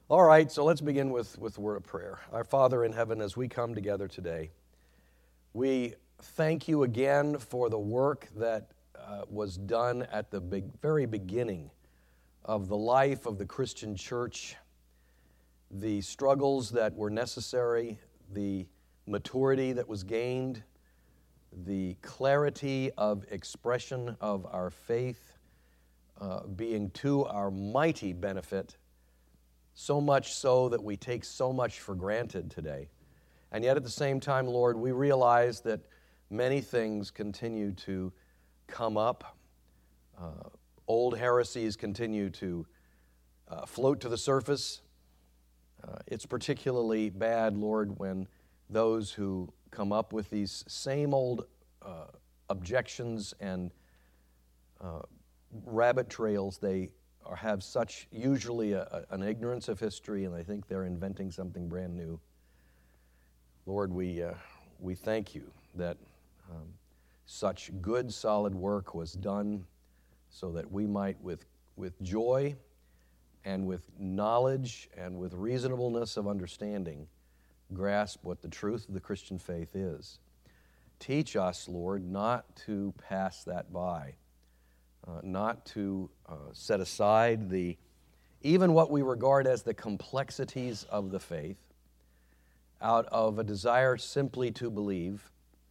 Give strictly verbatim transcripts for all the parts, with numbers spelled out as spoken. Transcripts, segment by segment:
All right, so let's begin with, with a word of prayer. Our Father in heaven, as we come together today, we thank you again for the work that uh, was done at the big, very beginning of the life of the Christian church, the struggles that were necessary, the maturity that was gained, the clarity of expression of our faith uh, being to our mighty benefit, so much so that we take so much for granted today. And yet at the same time, Lord, we realize that many things continue to come up. Uh, old heresies continue to uh, float to the surface. Uh, it's particularly bad, Lord, when those who come up with these same old uh, objections and uh, rabbit trails, they or have such usually a, a, an ignorance of history, and they think they're inventing something brand new. Lord, we uh, we thank you that um, such good, solid work was done so that we might, with with joy and with knowledge and with reasonableness of understanding, grasp what the truth of the Christian faith is. Teach us, Lord, not to pass that by. Uh, not to uh, set aside the, even what we regard as the complexities of the faith, out of a desire simply to believe.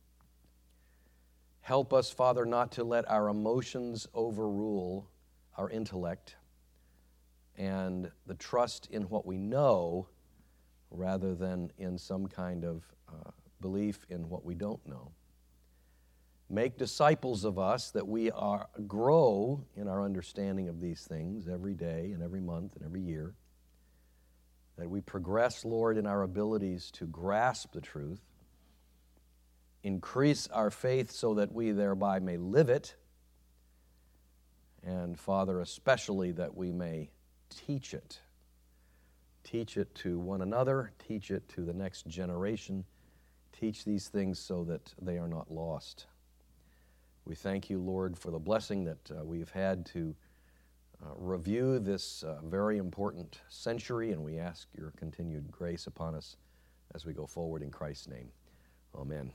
Help us, Father, not to let our emotions overrule our intellect and the trust in what we know rather than in some kind of uh, belief in what we don't know. Make disciples of us that we are grow in our understanding of these things every day and every month and every year. That we progress, Lord, in our abilities to grasp the truth. Increase our faith so that we thereby may live it. And, Father, especially that we may teach it. Teach it to one another. Teach it to the next generation. Teach these things so that they are not lost. We thank you, Lord, for the blessing that uh, we've had to uh, review this uh, very important century, and we ask your continued grace upon us as we go forward in Christ's name. Amen.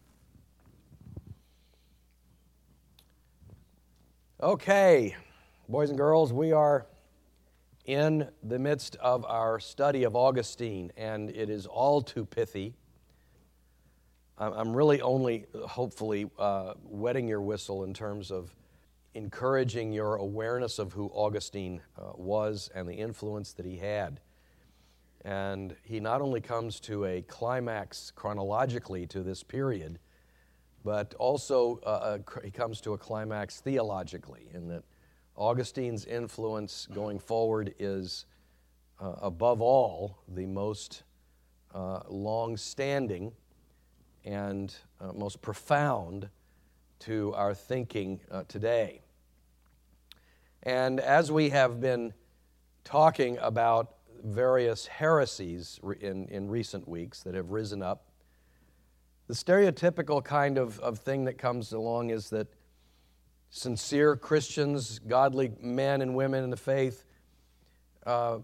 Okay, boys and girls, we are in the midst of our study of Augustine, and it is all too pithy. I'm really only, hopefully, uh, wetting your whistle in terms of encouraging your awareness of who Augustine uh, was and the influence that he had. And he not only comes to a climax chronologically to this period, but also uh, he comes to a climax theologically, in that Augustine's influence going forward is, uh, above all, the most uh, long-standing and uh, most profound to our thinking uh, today. And as we have been talking about various heresies in, in recent weeks that have risen up, the stereotypical kind of, of thing that comes along is that sincere Christians, godly men and women in the faith, uh,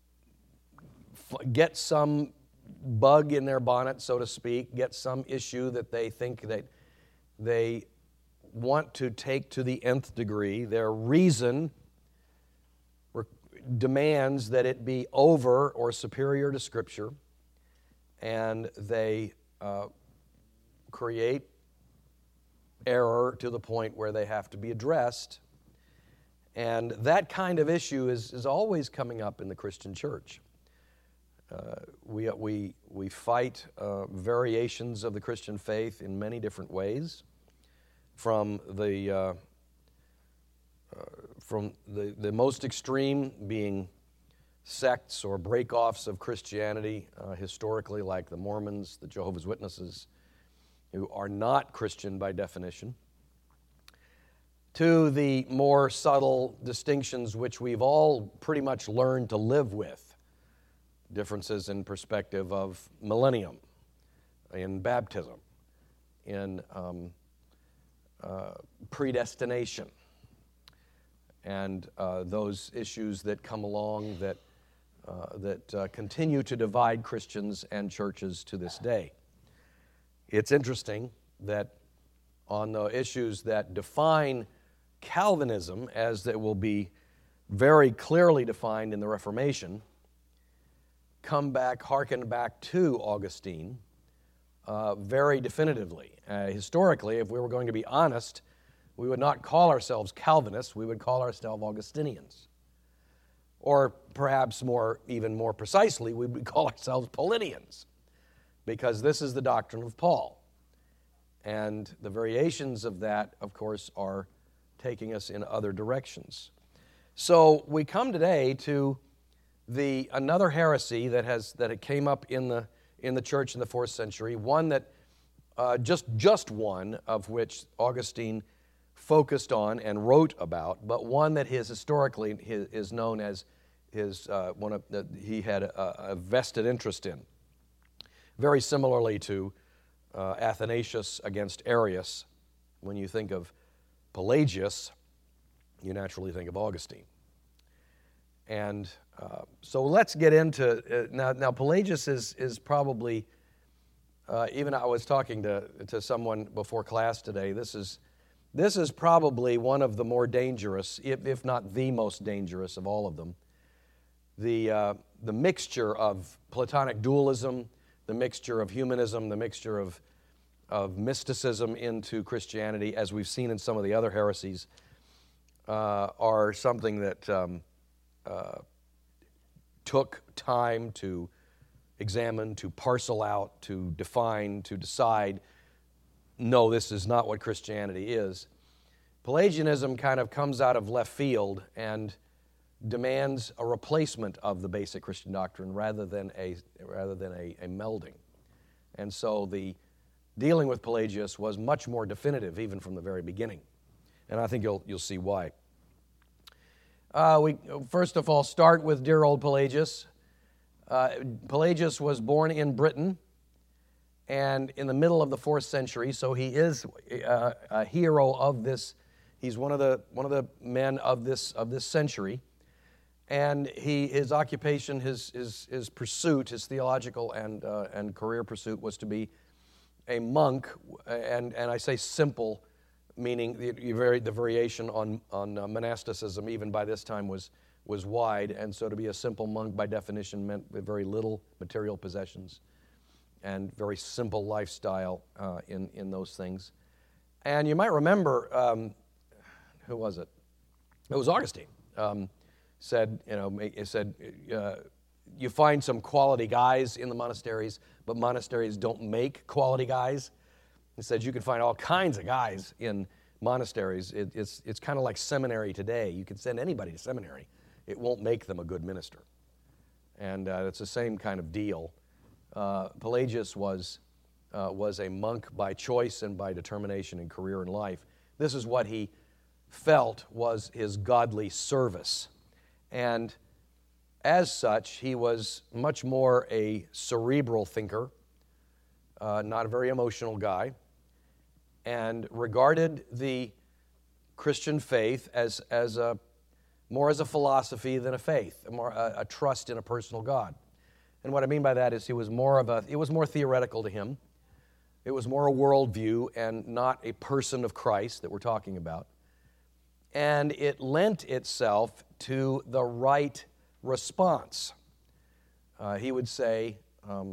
f- get some bug in their bonnet, so to speak, get some issue that they think that they want to take to the nth degree. Their reason re- demands that it be over or superior to Scripture, and they uh, create error to the point where they have to be addressed. And that kind of issue is, is always coming up in the Christian church. Uh, we, we, we fight uh, variations of the Christian faith in many different ways, from the, uh, uh, from the, the most extreme being sects or break-offs of Christianity, uh, historically, like the Mormons, the Jehovah's Witnesses, who are not Christian by definition, to the more subtle distinctions which we've all pretty much learned to live with. Differences in perspective of millennium, in baptism, in um, uh, predestination, and uh, those issues that come along that uh, that uh, continue to divide Christians and churches to this day. It's interesting that on the issues that define Calvinism, as they will be very clearly defined in the Reformation, come back, hearken back to Augustine uh, very definitively. Uh, historically, if we were going to be honest, we would not call ourselves Calvinists, we would call ourselves Augustinians. Or perhaps more, even more precisely, we would call ourselves Paulinians, because this is the doctrine of Paul. And the variations of that, of course, are taking us in other directions. So we come today to the another heresy that has that it came up in the in the church in the fourth century, one that uh, just just one of which Augustine focused on and wrote about, but one that his historically his, is known as his uh, one of that he had a, a vested interest in. Very similarly to uh, Athanasius against Arius, when you think of Pelagius, you naturally think of Augustine. And uh, so let's get into uh, now. Now Pelagius is is probably uh, even I was talking to to someone before class today. This is this is probably one of the more dangerous, if if not the most dangerous of all of them. The uh, the mixture of Platonic dualism, the mixture of humanism, the mixture of of mysticism into Christianity, as we've seen in some of the other heresies, uh, are something that um, uh, took time to examine, to parcel out, to define, to decide, no, this is not what Christianity is. Pelagianism kind of comes out of left field and demands a replacement of the basic Christian doctrine rather than a rather than a, a melding. And so the dealing with Pelagius was much more definitive even from the very beginning. And I think you'll you'll see why. Uh, we first of all start with dear old Pelagius. Uh, Pelagius was born in Britain and in the middle of the fourth century, so he is uh, a hero of this. He's one of the one of the men of this of this century. And he, his occupation, his, his, his pursuit, his theological and, uh, and career pursuit was to be a monk, and, and I say simple, meaning the, the variation on, on uh, monasticism even by this time was, was wide, and so to be a simple monk by definition meant with very little material possessions and very simple lifestyle uh, in, in those things. And you might remember, um, who was it? It was Augustine. Um, said, you know, it said, uh, you find some quality guys in the monasteries, but monasteries don't make quality guys. He said you can find all kinds of guys in monasteries. It, it's it's kind of like seminary today. You can send anybody to seminary. It won't make them a good minister. And uh, it's the same kind of deal. Uh, Pelagius was, uh, was a monk by choice and by determination in career and life. This is what he felt was his godly service. And as such, he was much more a cerebral thinker, uh, not a very emotional guy, and regarded the Christian faith as, as a, more as a philosophy than a faith, a, more, a, a trust in a personal God. And what I mean by that is he was more of a, it was more theoretical to him. It was more a worldview and not a person of Christ that we're talking about. And it lent itself to the right response. Uh, he would say, um,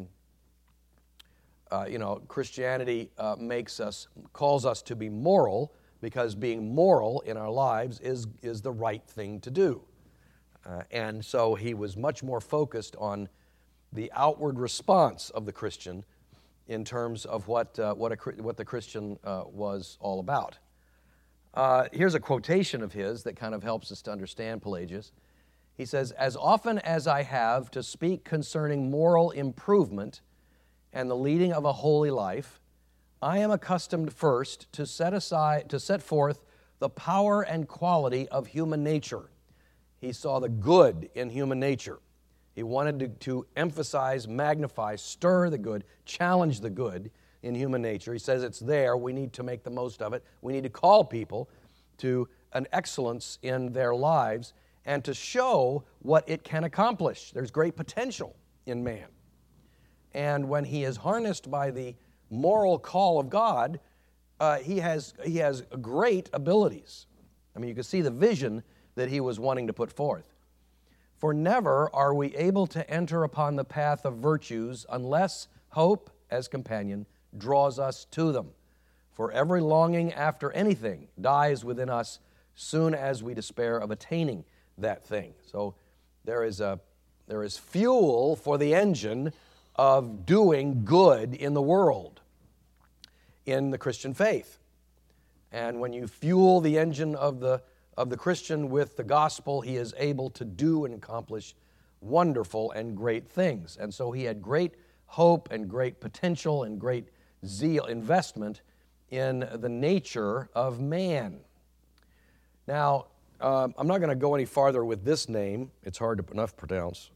uh, you know, Christianity uh, makes us, calls us to be moral, because being moral in our lives is, is the right thing to do. Uh, and so he was much more focused on the outward response of the Christian in terms of what, uh, what, a, what the Christian uh, was all about. Uh, here's a quotation of his that kind of helps us to understand Pelagius. He says, "As often as I have to speak concerning moral improvement and the leading of a holy life, I am accustomed first to set aside, to set forth the power and quality of human nature." He saw the good in human nature. He wanted to, to emphasize, magnify, stir the good, challenge the good in human nature. He says it's there. We need to make the most of it. We need to call people to an excellence in their lives. and to show what it can accomplish. There's great potential in man. And when he is harnessed by the moral call of God, uh, he has he has great abilities. I mean, you can see the vision that he was wanting to put forth. For never are we able to enter upon the path of virtues unless hope, as companion, draws us to them. For every longing after anything dies within us soon as we despair of attaining that thing. So there is a there is fuel for the engine of doing good in the world, in the Christian faith. And when you fuel the engine of the of the Christian with the gospel, he is able to do and accomplish wonderful and great things. And so he had great hope and great potential and great zeal, investment in the nature of man. Now, uh, I'm not going to go any farther with this name. It's hard to enough pronounce.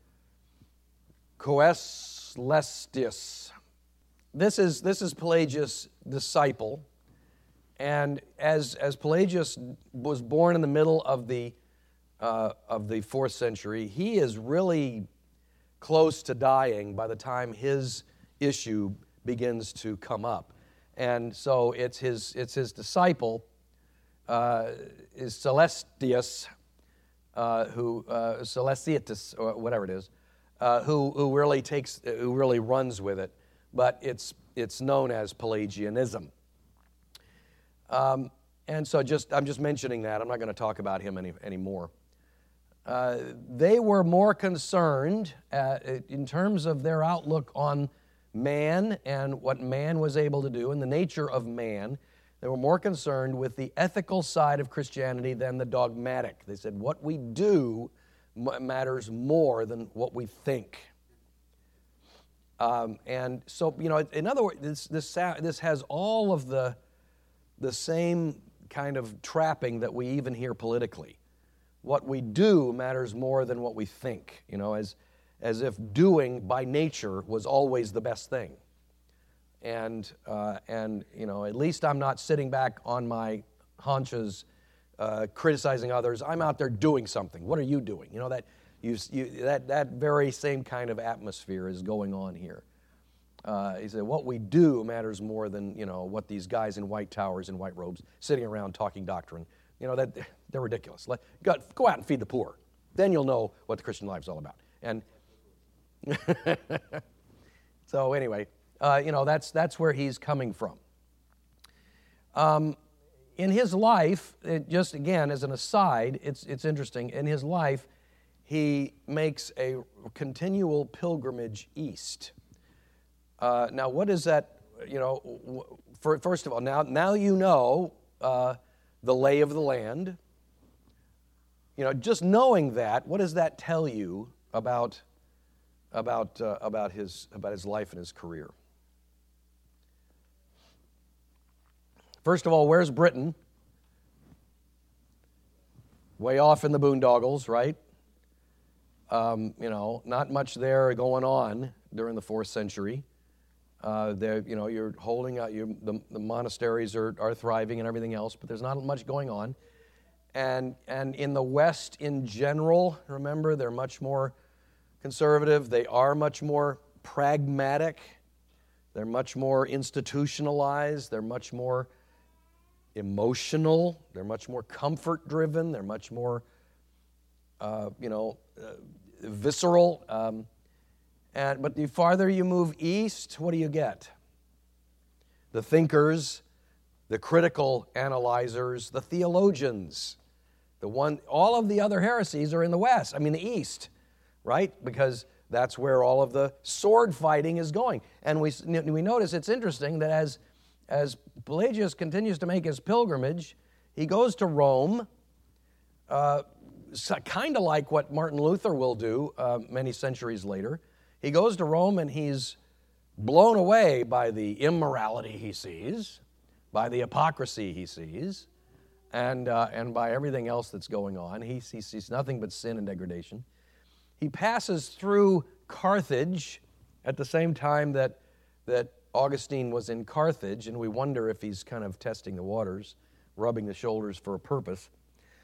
Coelestius. This is this is Pelagius' disciple. And as, as Pelagius was born in the middle of the, uh, of the fourth century, he is really close to dying by the time his issue begins to come up. And so it's his, it's his disciple, uh, is Celestius, uh, who, uh, Celestius, or whatever it is, uh, who, who really takes, who really runs with it. But it's, it's known as Pelagianism. Um, and so just I'm just mentioning that. I'm not going to talk about him any anymore. Uh, they were more concerned uh, in terms of their outlook on man and what man was able to do and the nature of man. They were more concerned with the ethical side of Christianity than the dogmatic. They said what we do matters more than what we think. Um, and so, you know, in other words, this this this has all of the the same kind of trapping that we even hear politically. What we do matters more than what we think, you know, as, as if doing by nature was always the best thing. And, uh, and you know, at least I'm not sitting back on my haunches uh, criticizing others. I'm out there doing something. What are you doing? You know, that, you, you, that, that very same kind of atmosphere is going on here. Uh, he said, what we do matters more than, you know, what these guys in white towers and white robes sitting around talking doctrine. You know, that they're ridiculous. Let, go, go out and feed the poor. Then you'll know what the Christian life's all about. And so anyway, uh, you know, that's, that's where he's coming from. Um, in his life, it just again, as an aside, it's, it's interesting. In his life, he makes a continual pilgrimage east. Uh, now, what is that, you know, for, first of all, now, now you know uh, the lay of the land. You know, just knowing that, what does that tell you about, about, uh, about, his, about his life and his career? First of all, where's Britain? Way off in the boondoggles, right? Um, you know, not much there going on during the fourth century. Uh, there, you know, you're holding out. You, the, the monasteries are, are thriving and everything else, but there's not much going on. And and in the West in general, remember, they're much more conservative. They are much more pragmatic. They're much more institutionalized. They're much more emotional. They're much more comfort-driven. They're much more, uh, you know, uh, visceral. Um, And, but the farther you move east, what do you get? The thinkers, the critical analyzers, the theologians. The one, all of the other heresies are in the west, I mean the east, right? Because that's where all of the sword fighting is going. And we, we notice it's interesting that as, as Pelagius continues to make his pilgrimage, he goes to Rome, uh, kind of like what Martin Luther will do uh, many centuries later. He goes to Rome and he's blown away by the immorality he sees, by the hypocrisy he sees, and, uh, and by everything else that's going on. He, he sees nothing but sin and degradation. He passes through Carthage at the same time that, that Augustine was in Carthage, and we wonder if he's kind of testing the waters, rubbing the shoulders for a purpose.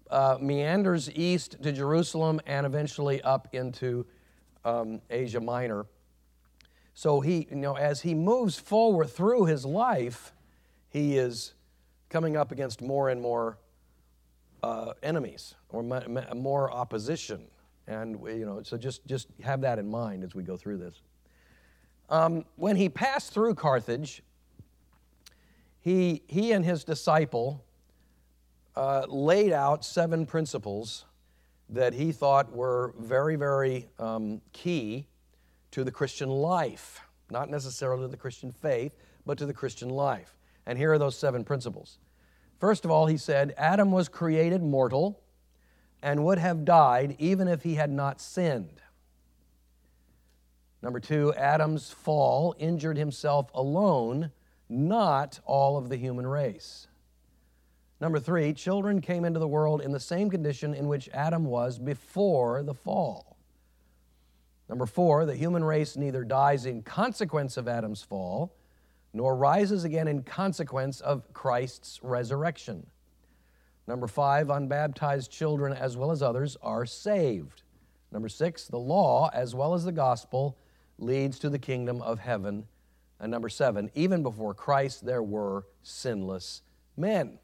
uh, meanders east to Jerusalem and eventually up into um, Asia Minor. So he, you know, as he moves forward through his life, he is coming up against more and more uh, enemies or more opposition. And, you know, so just, just have that in mind as we go through this. Um, when he passed through Carthage, he, he and his disciple uh, laid out seven principles that he thought were very, very um, key to the Christian life. Not necessarily to the Christian faith, but to the Christian life. And here are those seven principles. First of all, he said, Adam was created mortal and would have died even if he had not sinned. Number two, Adam's fall injured himself alone, not all of the human race. Number three, children came into the world in the same condition in which Adam was before the fall. Number four, the human race neither dies in consequence of Adam's fall, nor rises again in consequence of Christ's resurrection. Number five, unbaptized children as well as others are saved. Number six, the law as well as the gospel leads to the kingdom of heaven. And number seven, even before Christ there were sinless men.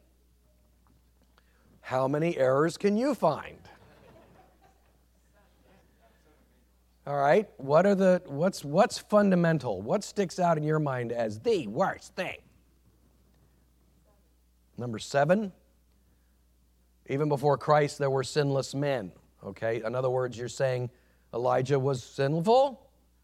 How many errors can you find? All right, what are the what's what's fundamental? What sticks out in your mind as the worst thing? Number seven, even before Christ there were sinless men. Okay, in other words, you're saying Elijah was sinful?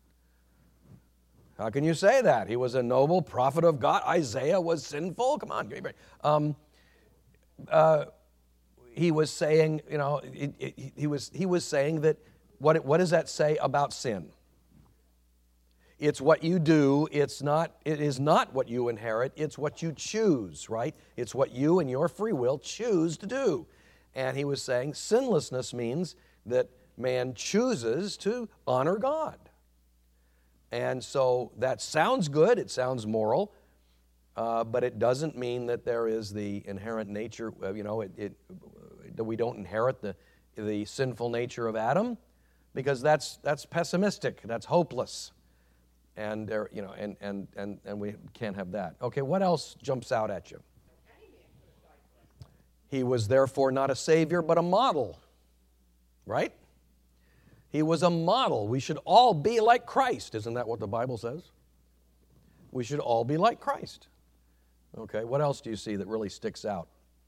How can you say that? He was a noble prophet of God. Isaiah was sinful? Come on, give me a break. Um, uh, he was saying, you know, it, it, he was he was saying that. What, what does that say about sin? It's what you do. It's not, it is not what you inherit. It's what you choose, right? It's what you and your free will choose to do. And he was saying sinlessness means that man chooses to honor God. And so that sounds good. It sounds moral. Uh, but it doesn't mean that there is the inherent nature, you know, it, it, that we don't inherit the, the sinful nature of Adam. Because that's that's pessimistic, that's hopeless, and there you know, and, and and and we can't have that. Okay, what else jumps out at you? He was therefore not a savior, but a model, right? He was a model. We should all be like Christ. Isn't that what the Bible says? We should all be like Christ. Okay, what else do you see that really sticks out?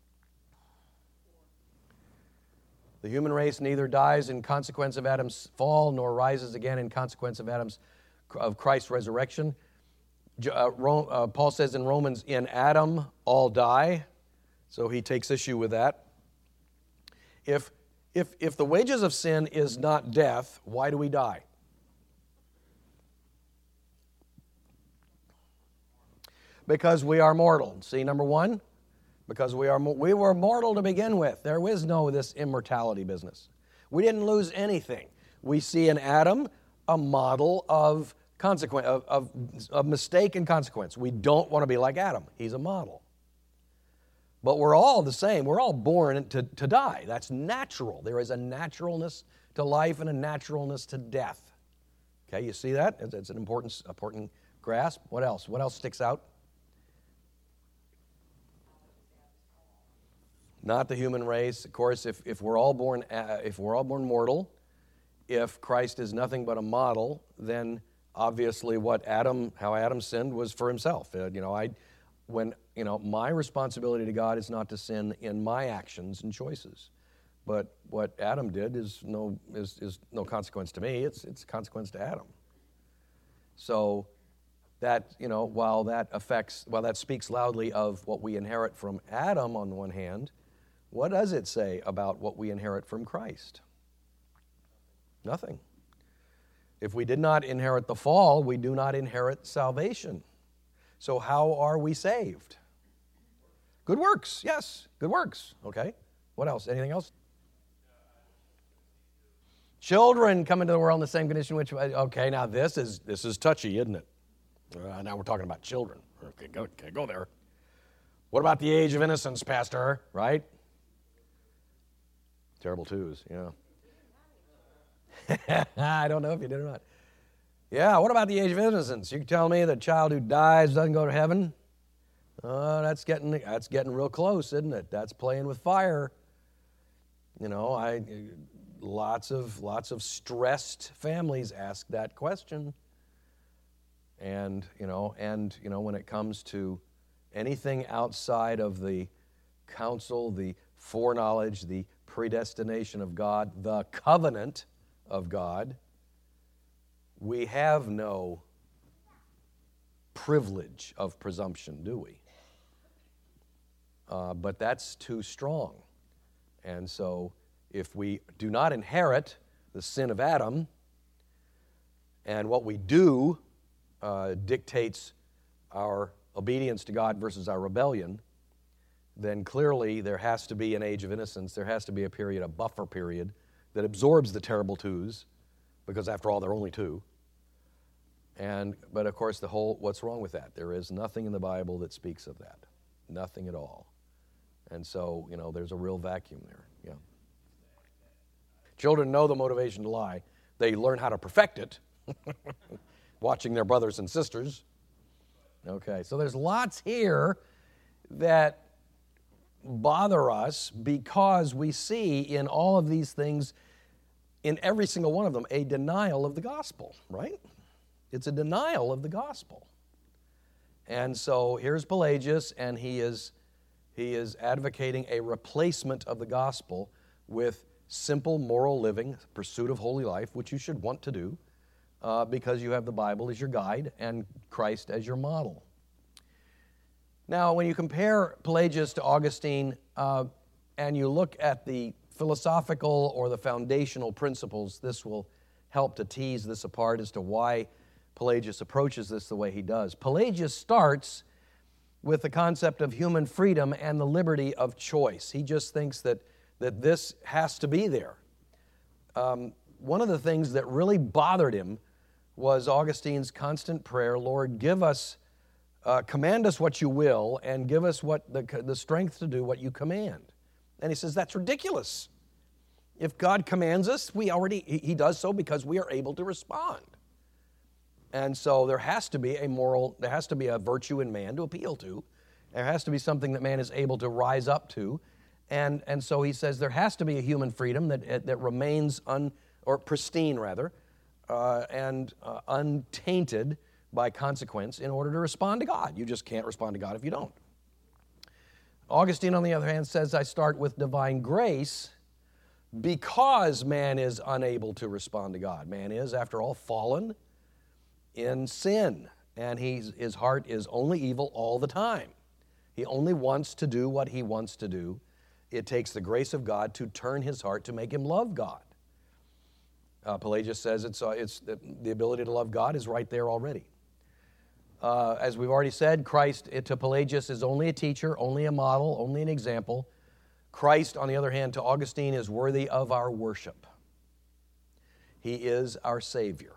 The human race neither dies in consequence of Adam's fall, nor rises again in consequence of Adam's of Christ's resurrection. Uh, Rome, uh, Paul says in Romans, in Adam all die. So he takes issue with that. If, if, if the wages of sin is not death, why do we die? Because we are mortal. See, number one? Because we are we were mortal to begin with. There is no this immortality business. We didn't lose anything. We see in Adam a model of consequence of, of, of mistake and consequence. We don't want to be like Adam. He's a model. But we're all the same. We're all born to, to die. That's natural. There is a naturalness to life and a naturalness to death. Okay, you see that? It's an important, important grasp. What else? What else sticks out? Not the human race. Of course, if, if we're all born uh, if we're all born mortal, if Christ is nothing but a model, then obviously what Adam, how Adam sinned was for himself. Uh, you know, I, when you know, my responsibility to God is not to sin in my actions and choices, but what Adam did is no is, is no consequence to me. It's it's a consequence to Adam. So that, you know, while that affects, while that speaks loudly of what we inherit from Adam on the one hand, what does it say about what we inherit from Christ? Nothing. If we did not inherit the fall, we do not inherit salvation. So how are we saved? Good works, yes, good works. Okay, what else? Anything else? Children come into the world in the same condition which, okay, now this is this is touchy, isn't it? Uh, now we're talking about children. Okay, go, okay, go there. What about the age of innocence, Pastor, right? Terrible twos, yeah. I don't know if you did or not. Yeah, what about the age of innocence? You tell me the child who dies doesn't go to heaven? Uh, that's getting that's getting real close, isn't it? That's playing with fire. You know, I lots of lots of stressed families ask that question. And, you know, and you know, when it comes to anything outside of the counsel, the foreknowledge, the predestination of God, the covenant of God, we have no privilege of presumption, do we? Uh, but that's too strong. And so if we do not inherit the sin of Adam, and what we do uh, dictates our obedience to God versus our rebellion, then clearly there has to be an age of innocence. There has to be a period, a buffer period, that absorbs the terrible twos, because after all, there are only two. And, but of course, the whole, what's wrong with that? There is nothing in the Bible that speaks of that. Nothing at all. And so, you know, there's a real vacuum there, yeah. Children know the motivation to lie. They learn how to perfect it, watching their brothers and sisters. Okay, so there's lots here that bother us because we see in all of these things, in every single one of them, a denial of the gospel, right? It's a denial of the gospel. And so here's Pelagius, and he is, he is advocating a replacement of the gospel with simple moral living, pursuit of holy life, which you should want to do uh, because you have the Bible as your guide and Christ as your model. Now, when you compare Pelagius to Augustine uh, and you look at the philosophical or the foundational principles, this will help to tease this apart as to why Pelagius approaches this the way he does. Pelagius starts with the concept of human freedom and the liberty of choice. He just thinks that, that this has to be there. Um, one of the things that really bothered him was Augustine's constant prayer, Lord, give us Uh, command us what you will, and give us what the, the strength to do what you command. And he says, that's ridiculous. If God commands us, we already, he, he does so because we are able to respond. And so there has to be a moral, there has to be a virtue in man to appeal to. There has to be something that man is able to rise up to. And, and so he says there has to be a human freedom that, that remains, un, or pristine rather, uh, and uh, untainted by consequence in order to respond to God. You just can't respond to God if you don't. Augustine, on the other hand, says, I start with divine grace because man is unable to respond to God. Man is, after all, fallen in sin, and he's, his heart is only evil all the time. He only wants to do what he wants to do. It takes the grace of God to turn his heart to make him love God. Uh, Pelagius says it's, uh, it's the, the ability to love God is right there already. Uh, as we've already said, Christ to Pelagius is only a teacher, only a model, only an example. Christ, on the other hand, to Augustine is worthy of our worship. He is our Savior.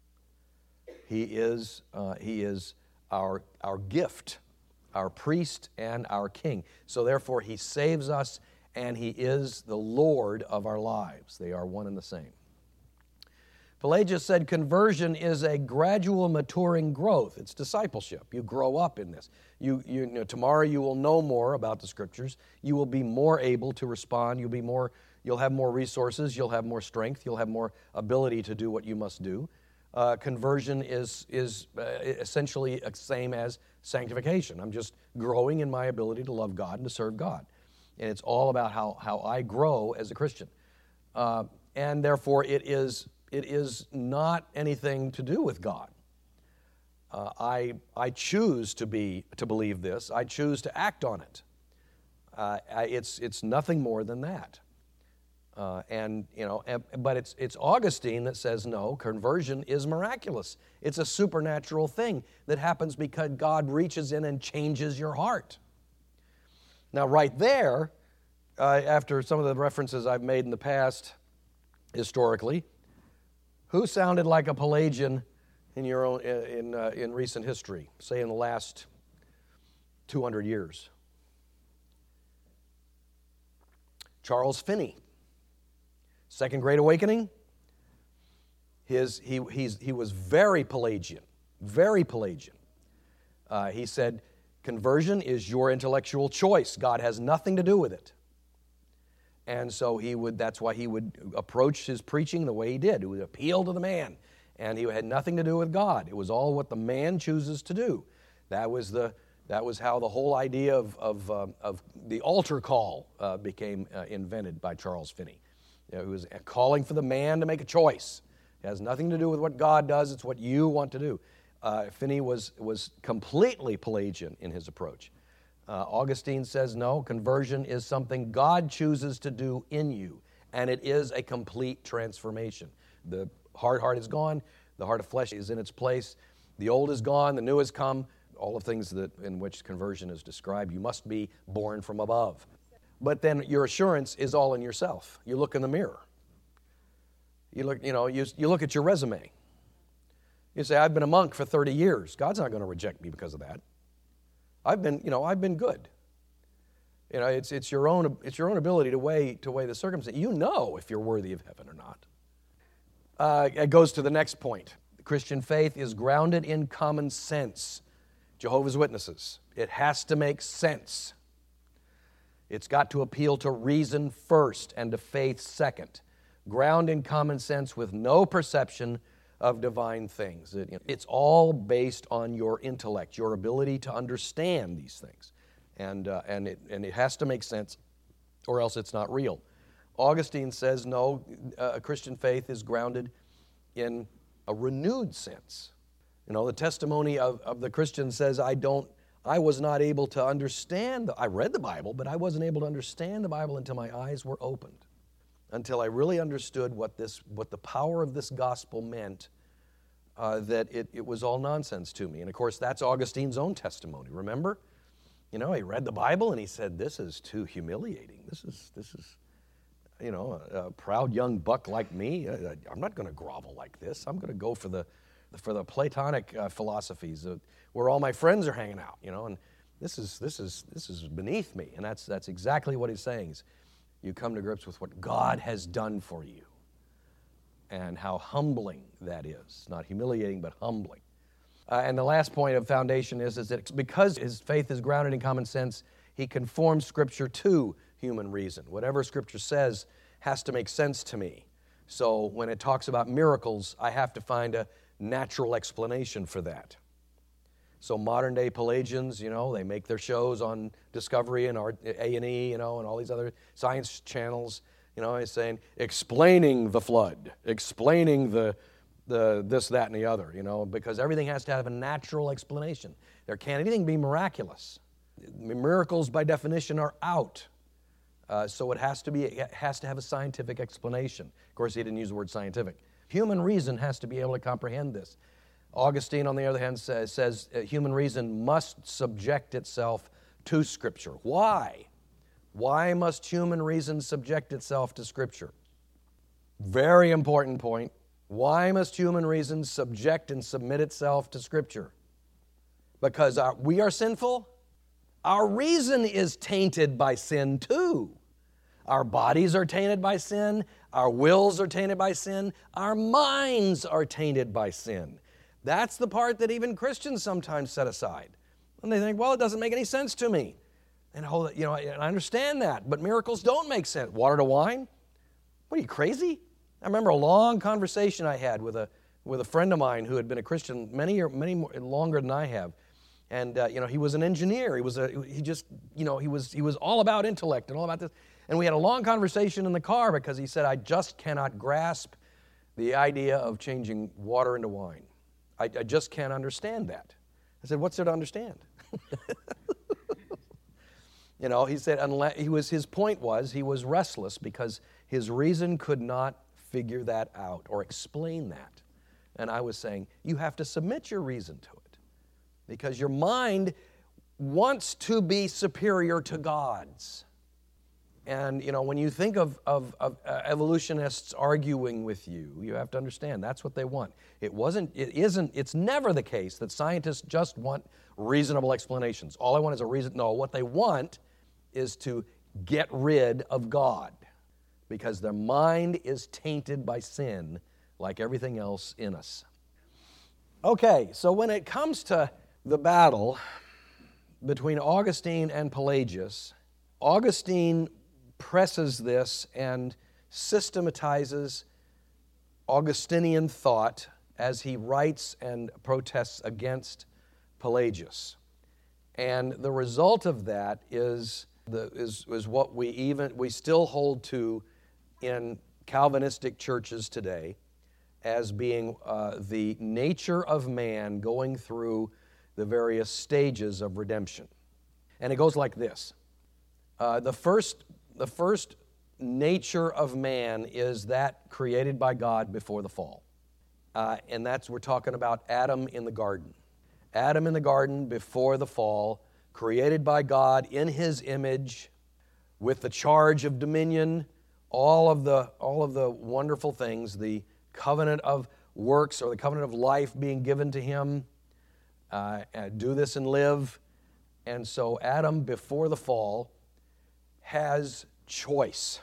He is, uh, he is our, our gift, our priest and our king. So therefore, he saves us and he is the Lord of our lives. They are one and the same. Pelagius said conversion is a gradual maturing growth. It's discipleship. You grow up in this. You, you, you know, tomorrow you will know more about the Scriptures. You will be more able to respond. You'll be more, you'll have more resources. You'll have more strength. You'll have more ability to do what you must do. Uh, conversion is, is uh, essentially the same as sanctification. I'm just growing in my ability to love God and to serve God. And it's all about how, how I grow as a Christian. Uh, and therefore it is... It is not anything to do with God. Uh, I, I choose to be to believe this. I choose to act on it. Uh, I, it's, it's nothing more than that. Uh, and you know, but it's, it's Augustine that says no. Conversion is miraculous. It's a supernatural thing that happens because God reaches in and changes your heart. Now, right there, uh, after some of the references I've made in the past, historically. Who sounded like a Pelagian in your own in uh, in recent history, say in the last two hundred years? Charles Finney. Second Great Awakening, his, he, he's, he was very Pelagian, very Pelagian. Uh, he said, conversion is your intellectual choice. God has nothing to do with it. And so he would, that's why he would approach his preaching the way he did. It would appeal to the man. And he had nothing to do with God. It was all what the man chooses to do. That was the that was how the whole idea of of, uh, of the altar call uh, became uh, invented by Charles Finney. You know, it was calling for the man to make a choice. It has nothing to do with what God does. It's what you want to do. Uh, Finney was was completely Pelagian in his approach. Uh, Augustine says, no, conversion is something God chooses to do in you, and it is a complete transformation. The hard heart is gone, the heart of flesh is in its place, the old is gone, the new has come, all the things that in which conversion is described. You must be born from above. But then your assurance is all in yourself. You look in the mirror. You look, you know, you, you look at your resume. You say, I've been a monk for thirty years. God's not going to reject me because of that. I've been, you know, I've been good. You know, it's it's your own it's your own ability to weigh to weigh the circumstance. You know if you're worthy of heaven or not. Uh, it goes to the next point. The Christian faith is grounded in common sense. Jehovah's Witnesses. It has to make sense. It's got to appeal to reason first and to faith second. Ground in common sense with no perception of divine things. It, you know, it's all based on your intellect, your ability to understand these things. And, uh, and, it, and it has to make sense, or else it's not real. Augustine says, no, uh, a Christian faith is grounded in a renewed sense. You know, the testimony of, of the Christian says, I don't, I was not able to understand, the, I read the Bible, but I wasn't able to understand the Bible until my eyes were opened. Until I really understood what this, what the power of this gospel meant, uh, that it, it was all nonsense to me. And of course, that's Augustine's own testimony. Remember, you know, he read the Bible and he said, "This is too humiliating. This is, this is, you know, a, a proud young buck like me. I, I'm not going to grovel like this. I'm going to go for the, for the Platonic uh, philosophies uh, where all my friends are hanging out. You know, and this is, this is, this is beneath me." And that's, that's exactly what he's saying. Is, you come to grips with what God has done for you and how humbling that is. Not humiliating, but humbling. Uh, and the last point of foundation is, is that because his faith is grounded in common sense, he conforms Scripture to human reason. Whatever Scripture says has to make sense to me. So when it talks about miracles, I have to find a natural explanation for that. So modern-day Pelagians, you know, they make their shows on Discovery and A and E, you know, and all these other science channels, you know, he's saying, explaining the flood, explaining the, the this, that, and the other, you know, because everything has to have a natural explanation. There can't anything be miraculous. Miracles, by definition, are out. Uh, so it has to be, it has to have a scientific explanation. Of course, he didn't use the word scientific. Human reason has to be able to comprehend this. Augustine, on the other hand, says, says uh, human reason must subject itself to Scripture. Why? Why must human reason subject itself to Scripture? Very important point. Why must human reason subject and submit itself to Scripture? Because our, we are sinful. Our reason is tainted by sin too. Our bodies are tainted by sin. Our wills are tainted by sin. Our minds are tainted by sin. That's the part that even Christians sometimes set aside. And they think, well, it doesn't make any sense to me. And hold it, you know, I understand that, but miracles don't make sense. Water to wine? What are you, crazy? I remember a long conversation I had with a with a friend of mine who had been a Christian many many more, longer than I have. And uh, you know, he was an engineer. He was a he just, you know, he was he was all about intellect and all about this. And we had a long conversation in the car because he said, I just cannot grasp the idea of changing water into wine. I, I just can't understand that. I said, what's there to understand? You know, he said, unless, he was, his point was he was restless because his reason could not figure that out or explain that. And I was saying, you have to submit your reason to it because your mind wants to be superior to God's. And, you know, when you think of, of, of uh, evolutionists arguing with you, you have to understand that's what they want. It wasn't, it isn't, it's never the case that scientists just want reasonable explanations. All I want is a reason. No, what they want is to get rid of God. because their mind is tainted by sin like everything else in us. Okay, so when it comes to the battle between Augustine and Pelagius, Augustine presses this and systematizes Augustinian thought as he writes and protests against Pelagius. And the result of that is the is, is what we even we still hold to in Calvinistic churches today as being uh, the nature of man going through the various stages of redemption. And it goes like this. Uh, the first the first nature of man is that created by God before the fall. Uh, and that's, we're talking about Adam in the garden. Adam in the garden before the fall, created by God in His image, with the charge of dominion, all of the all of the wonderful things, the covenant of works or the covenant of life being given to him. Uh, do this and live. And so Adam before the fall has choice.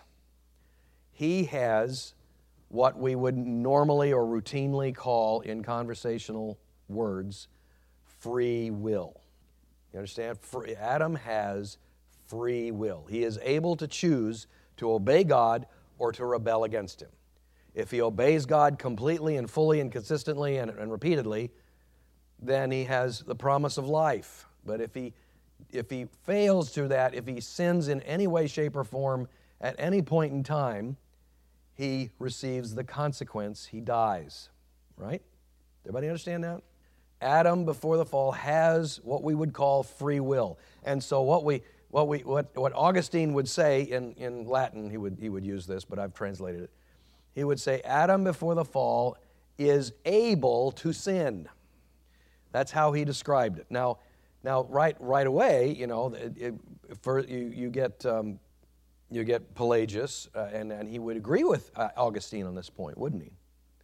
He has what we would normally or routinely call in conversational words free will. You understand? Free, Adam has free will. He is able to choose to obey God or to rebel against Him. If he obeys God completely and fully and consistently and, and repeatedly, then he has the promise of life. But if he if he fails to that, if he sins in any way, shape, or form at any point in time, he receives the consequence. He dies. Right? Everybody understand that? Adam, before the fall, has what we would call free will. And so what we what we what, what Augustine would say in, in Latin, he would he would use this, but I've translated it. He would say, Adam before the fall is able to sin. That's how he described it. Now, now right right away, you know, it, it, for, you you get um, you get Pelagius, uh, and and he would agree with uh, Augustine on this point, wouldn't he?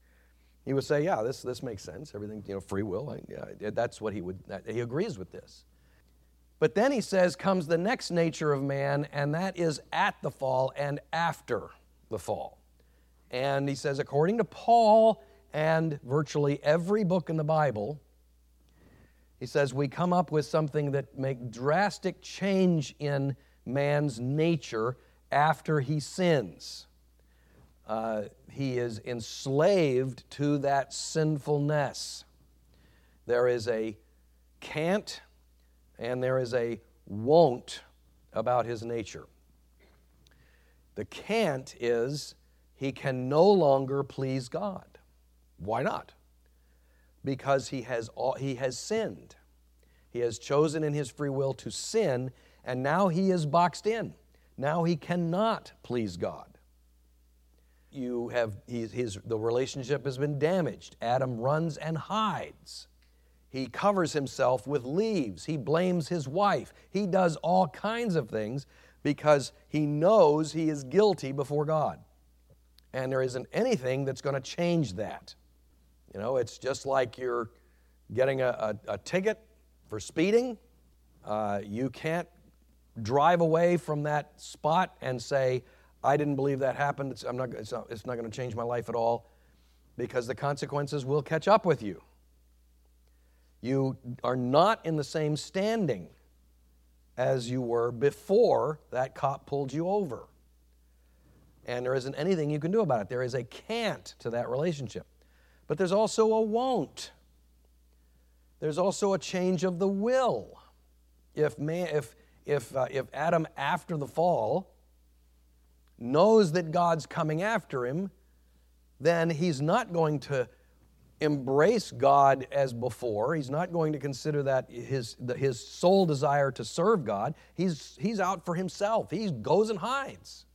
He would say, yeah, this this makes sense. Everything, you know, free will. I, yeah, that's what he would. That, he agrees with this. But then he says comes the next nature of man, and that is at the fall and after the fall. And he says, according to Paul and virtually every book in the Bible, he says we come up with something that makes drastic change in man's nature after he sins. Uh, he is enslaved to that sinfulness. There is a can't and there is a won't about his nature. The can't is he can no longer please God. Why not? Because he has he has sinned. He has chosen in his free will to sin, and now he is boxed in. Now he cannot please God. You have he, his the relationship has been damaged. Adam runs and hides. He covers himself with leaves. He blames his wife. He does all kinds of things because he knows he is guilty before God. And there isn't anything that's going to change that. You know, it's just like you're getting a, a, a ticket for speeding. Uh, you can't drive away from that spot and say, I didn't believe that happened. It's, I'm not, it's not, it's not going to change my life at all, because the consequences will catch up with you. You are not in the same standing as you were before that cop pulled you over. And there isn't anything you can do about it. There is a can't to that relationship. But there's also a won't. There's also a change of the will. If man, if if uh, if Adam after the fall knows that God's coming after him, then he's not going to embrace God as before. He's not going to consider that his his sole desire to serve God. He's he's out for himself. He goes and hides.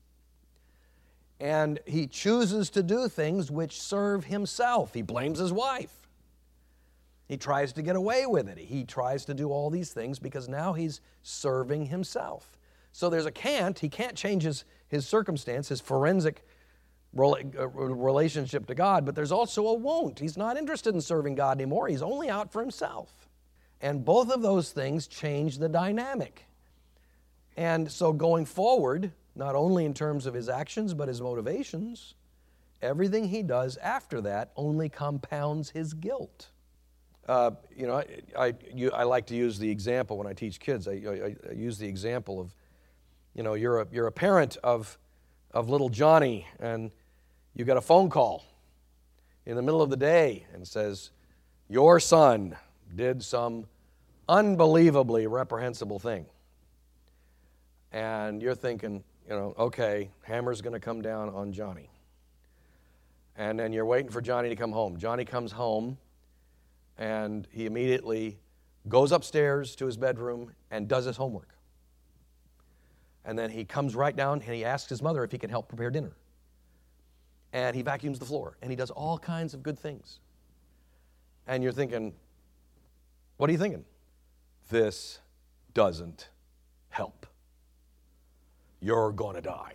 And he chooses to do things which serve himself. He blames his wife. He tries to get away with it. He tries to do all these things because now he's serving himself. So there's a can't. He can't change his, his circumstance, his forensic relationship to God, but there's also a won't. He's not interested in serving God anymore. He's only out for himself. And both of those things change the dynamic. And so going forward, not only in terms of his actions, but his motivations. Everything he does after that only compounds his guilt. Uh, you know, I, I, you, I like to use the example when I teach kids. I, I, I use the example of, you know, you're a, you're a parent of, of little Johnny, and you get a phone call in the middle of the day and says, your son did some unbelievably reprehensible thing. And you're thinking, you know, okay, hammer's going to come down on Johnny. And then you're waiting for Johnny to come home. Johnny comes home, and he immediately goes upstairs to his bedroom and does his homework. And then he comes right down and he asks his mother if he can help prepare dinner. And he vacuums the floor, and he does all kinds of good things. And you're thinking, what are you thinking? This doesn't help. You're going to die.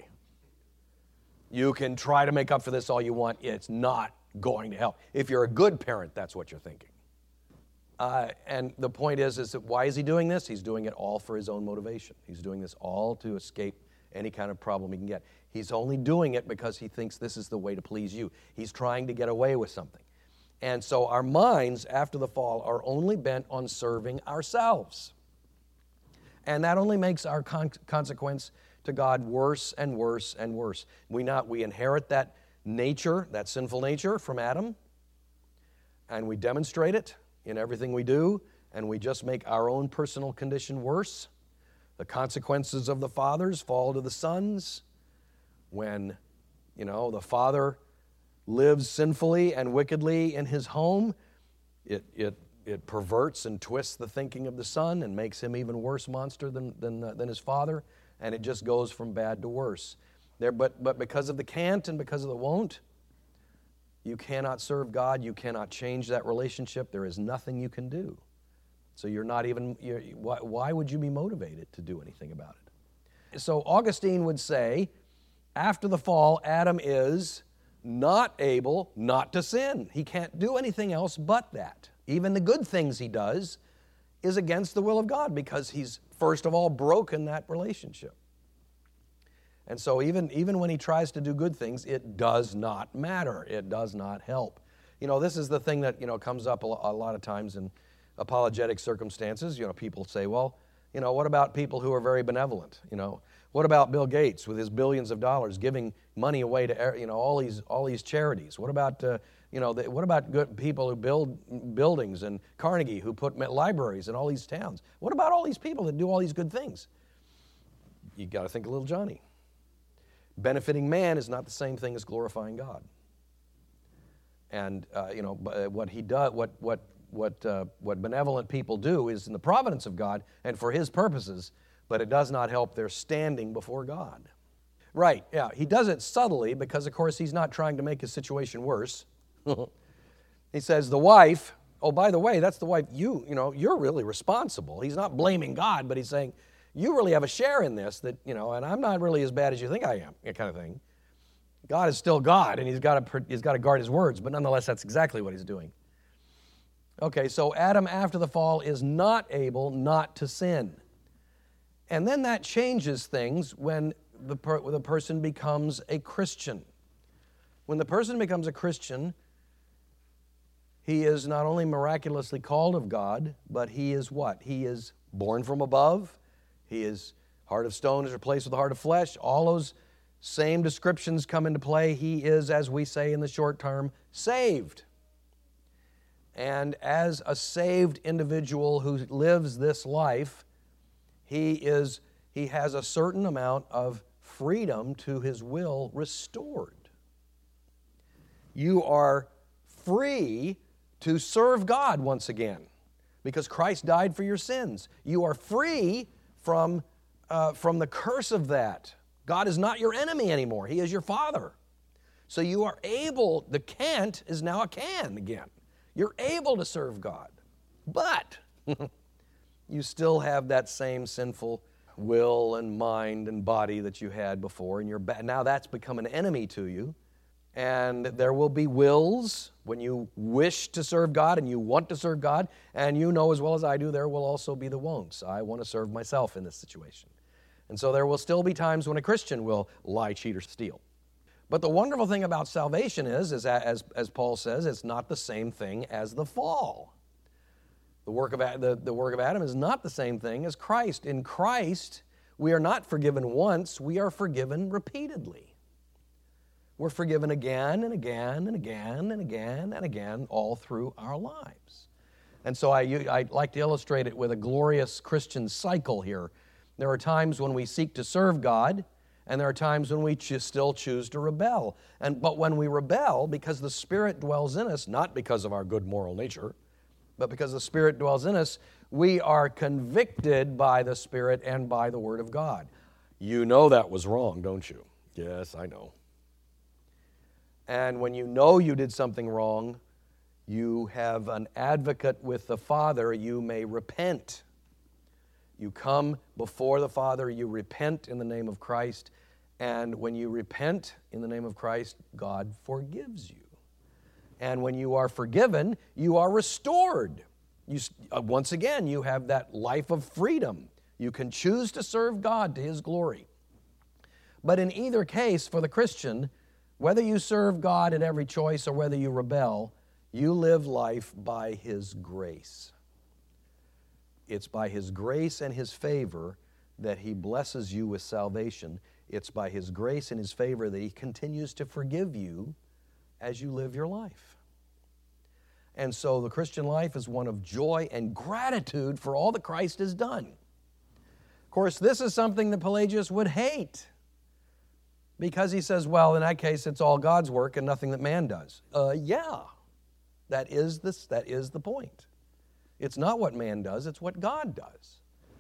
You can try to make up for this all you want. It's not going to help. If you're a good parent, that's what you're thinking. Uh, and the point is, is that why is he doing this? He's doing it all for his own motivation. He's doing this all to escape any kind of problem he can get. He's only doing it because he thinks this is the way to please you. He's trying to get away with something. And so our minds, after the fall, are only bent on serving ourselves. And that only makes our con- consequence to God worse and worse and worse. We not we inherit that nature, that sinful nature from Adam, and we demonstrate it in everything we do, and we just make our own personal condition worse. The consequences of the fathers fall to the sons. When, you know, the father lives sinfully and wickedly in his home, it it it perverts and twists the thinking of the son and makes him even worse monster than than, uh, than his father, and it just goes from bad to worse. There, but but because of the can't and because of the won't, you cannot serve God. You cannot change that relationship. There is nothing you can do. So you're not even, you're, why, why would you be motivated to do anything about it? So Augustine would say, after the fall, Adam is not able not to sin. He can't do anything else but that. Even the good things he does is against the will of God because he's, first of all, broken that relationship. And so even, even when he tries to do good things, it does not matter. It does not help. You know, this is the thing that, you know, comes up a lot of times in apologetic circumstances. You know, people say, well, you know, what about people who are very benevolent? You know, what about Bill Gates with his billions of dollars giving money away to, you know, all these all these charities? What about, uh, you know, the, what about good people who build buildings, and Carnegie who put libraries in all these towns? What about all these people that do all these good things? You got to think of little Johnny. Benefiting man is not the same thing as glorifying God. And uh, you know, what he does, what what what uh, what benevolent people do is in the providence of God and for His purposes, but it does not help their standing before God. Right? Yeah, he does it subtly because, of course, he's not trying to make his situation worse. He says the wife. Oh, by the way, that's the wife. You, you know, you're really responsible. He's not blaming God, but he's saying you really have a share in this. That you know, and I'm not really as bad as you think I am. That kind of thing. God is still God, and he's got to he's got to guard his words. But nonetheless, that's exactly what he's doing. Okay, so Adam after the fall is not able not to sin. And then that changes things when the, per, when the person becomes a Christian. When the person becomes a Christian, he is not only miraculously called of God, but he is what? He is born from above. He is heart of stone is replaced with a heart of flesh. All those same descriptions come into play. He is, as we say in the short term, saved. And as a saved individual who lives this life, he is he has a certain amount of freedom to his will restored. You are free to serve God once again because Christ died for your sins. You are free from, uh, from the curse of that. God is not your enemy anymore. He is your Father. So you are able, the can't is now a can again. You're able to serve God, but you still have that same sinful will and mind and body that you had before, and you're ba- now that's become an enemy to you. And there will be wills when you wish to serve God and you want to serve God, and you know as well as I do there will also be the won'ts. I want to serve myself in this situation. And so there will still be times when a Christian will lie, cheat, or steal. But the wonderful thing about salvation is, is that, as, as Paul says, it's not the same thing as the fall. The work, of, the, the work of Adam is not the same thing as Christ. In Christ, we are not forgiven once, we are forgiven repeatedly. We're forgiven again and again and again and again and again all through our lives. And so I, I like to illustrate it with a glorious Christian cycle here. There are times when we seek to serve God, and there are times when we ch- still choose to rebel. And but when we rebel, because the Spirit dwells in us, not because of our good moral nature, but because the Spirit dwells in us, we are convicted by the Spirit and by the Word of God. You know that was wrong, don't you? Yes, I know. And when you know you did something wrong, you have an advocate with the Father. You may repent. You come before the Father, you repent in the name of Christ, and when you repent in the name of Christ, God forgives you. And when you are forgiven, you are restored. You, uh, once again, you have that life of freedom. You can choose to serve God to His glory. But in either case, for the Christian, whether you serve God in every choice or whether you rebel, you live life by His grace. It's by His grace and His favor that He blesses you with salvation. It's by His grace and His favor that He continues to forgive you as you live your life. And so the Christian life is one of joy and gratitude for all that Christ has done. Of course, this is something that Pelagius would hate, because he says, well, in that case, it's all God's work and nothing that man does. Uh, yeah, that is, this, that is the point. It's not what man does, it's what God does.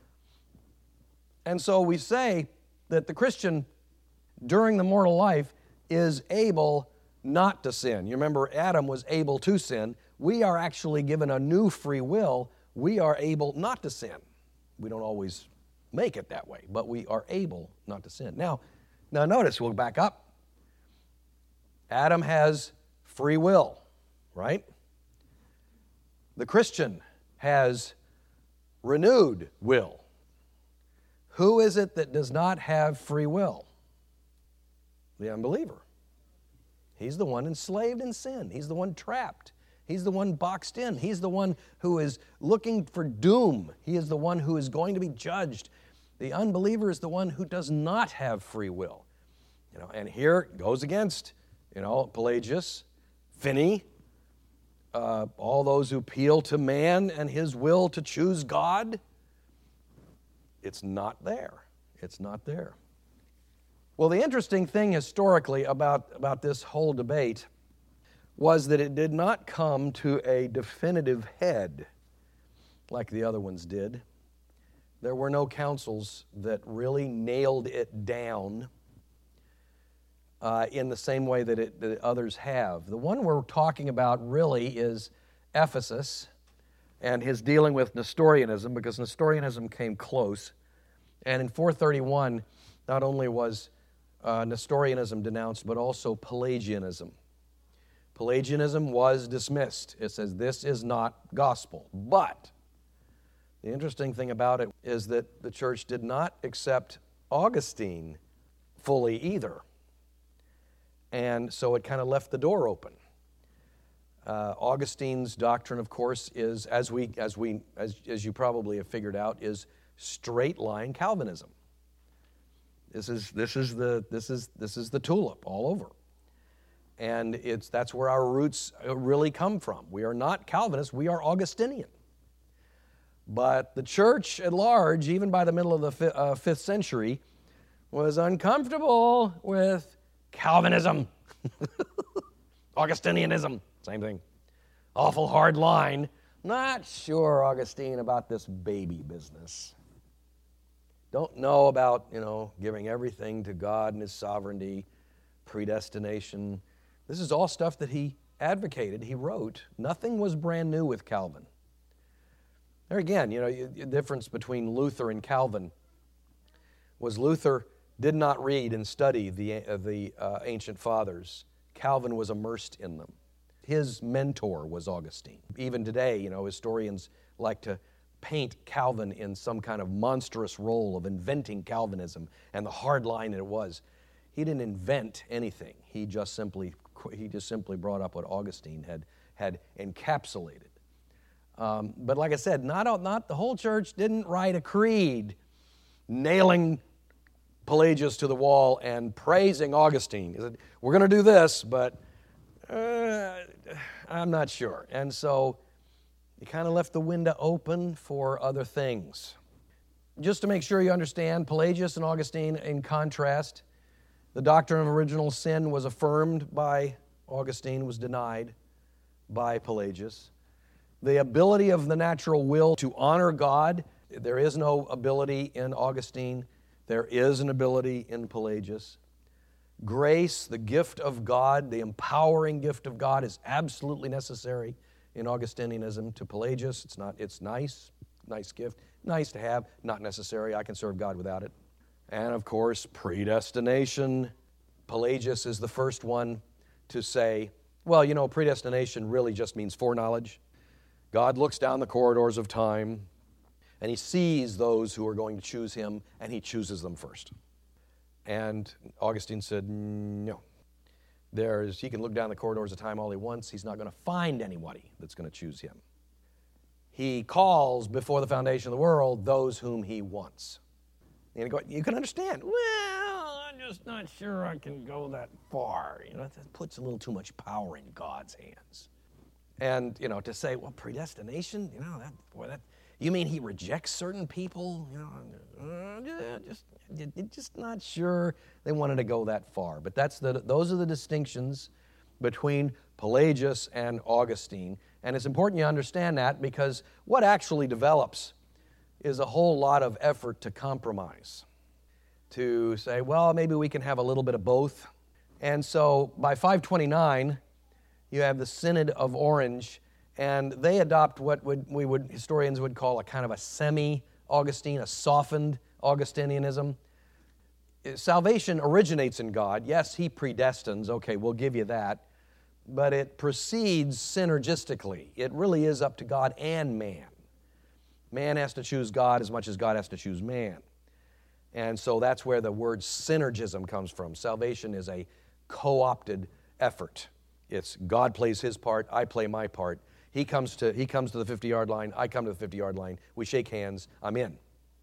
And so we say that the Christian, during the mortal life, is able not to sin. You remember, Adam was able to sin. We are actually given a new free will. We are able not to sin. We don't always make it that way, but we are able not to sin. Now, now notice, we'll back up. Adam has free will, right? The Christian has renewed will. Who is it that does not have free will? The unbeliever. He's the one enslaved in sin. He's the one trapped. He's the one boxed in. He's the one who is looking for doom. He is the one who is going to be judged. The unbeliever is the one who does not have free will. You know, and here it goes against, you know, Pelagius, Finney, uh, all those who appeal to man and his will to choose God. It's not there. It's not there. Well, the interesting thing historically about, about this whole debate was that it did not come to a definitive head like the other ones did. There were no councils that really nailed it down uh, in the same way that, it, that others have. The one we're talking about really is Ephesus and his dealing with Nestorianism, because Nestorianism came close. And in four thirty-one, not only was uh, Nestorianism denounced, but also Pelagianism. Pelagianism was dismissed. It says this is not gospel. But the interesting thing about it is that the church did not accept Augustine fully either. And so it kind of left the door open. Uh, Augustine's doctrine, of course, is, as we, as we, as, as you probably have figured out, is straight line Calvinism. This is this is the this is this is the tulip all over, and it's that's where our roots really come from. We are not Calvinists; we are Augustinian. But the church at large, even by the middle of the fifth, uh, fifth century, was uncomfortable with Calvinism, Augustinianism, same thing. Awful hard line. Not sure, Augustine, about this baby business. Don't know about, you know, giving everything to God and His sovereignty, predestination. This is all stuff that he advocated, he wrote. Nothing was brand new with Calvin. There again, you know, the difference between Luther and Calvin was Luther did not read and study the, uh, the uh, ancient fathers. Calvin was immersed in them. His mentor was Augustine. Even today, you know, historians like to paint Calvin in some kind of monstrous role of inventing Calvinism and the hard line that it was. He didn't invent anything. He just simply he just simply brought up what Augustine had had encapsulated. Um, but like I said, not not the whole church didn't write a creed nailing Pelagius to the wall and praising Augustine. He said, we're going to do this, but uh, I'm not sure. And so he kind of left the window open for other things. Just to make sure you understand, Pelagius and Augustine, in contrast, the doctrine of original sin was affirmed by Augustine, was denied by Pelagius. The ability of the natural will to honor God, there is no ability in Augustine. There is an ability in Pelagius. Grace, the gift of God, the empowering gift of God, is absolutely necessary in Augustinianism. To Pelagius, it's not. It's nice, nice gift, nice to have, not necessary. I can serve God without it. And of course, predestination. Pelagius is the first one to say, well, you know, predestination really just means foreknowledge. God looks down the corridors of time, and he sees those who are going to choose him, and he chooses them first. And Augustine said, no. There's, he can look down the corridors of time all he wants. He's not going to find anybody that's going to choose him. He calls before the foundation of the world those whom he wants. And you go, you can understand. Well, I'm just not sure I can go that far. You know, that puts a little too much power in God's hands. And, you know, to say, well, predestination, you know, that, boy, that, you mean he rejects certain people? You know, uh, just, just not sure they wanted to go that far. But that's the, those are the distinctions between Pelagius and Augustine. And it's important you understand that, because what actually develops is a whole lot of effort to compromise, to say, well, maybe we can have a little bit of both. And so by five twenty-nine, you have the Synod of Orange, and they adopt what would, we would historians would call a kind of a semi-Augustine, a softened Augustinianism. Salvation originates in God. Yes, he predestines. Okay, we'll give you that. But it proceeds synergistically. It really is up to God and man. Man has to choose God as much as God has to choose man. And so that's where the word synergism comes from. Salvation is a co-opted effort. It's God plays his part, I play my part. He comes to he comes to the fifty-yard line, I come to the fifty-yard line. We shake hands, I'm in.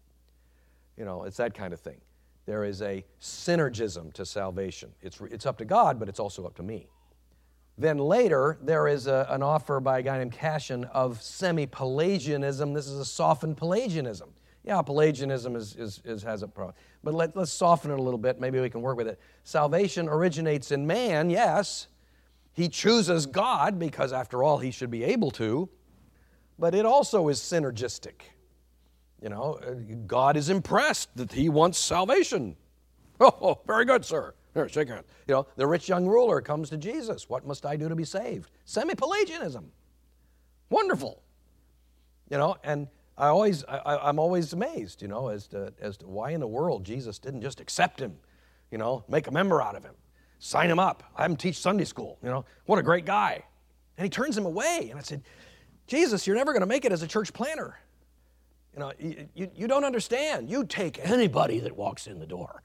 You know, it's that kind of thing. There is a synergism to salvation. It's, it's up to God, but it's also up to me. Then later, there is a, an offer by a guy named Cassian of semi-Pelagianism. This is a softened Pelagianism. Yeah, Pelagianism is, is, is, has a problem. But let, let's soften it a little bit. Maybe we can work with it. Salvation originates in man, yes. He chooses God because, after all, he should be able to. But it also is synergistic. You know, God is impressed that he wants salvation. Oh, very good, sir. Here, shake hands. You know, the rich young ruler comes to Jesus. What must I do to be saved? Semi-Pelagianism. Wonderful. You know, and I always, I, I'm always amazed, you know, as to, as to why in the world Jesus didn't just accept him, you know, make a member out of him, sign him up, have him teach Sunday school, you know, what a great guy. And he turns him away. And I said, Jesus, you're never going to make it as a church planner. You know, you, you, you don't understand. You take anybody that walks in the door.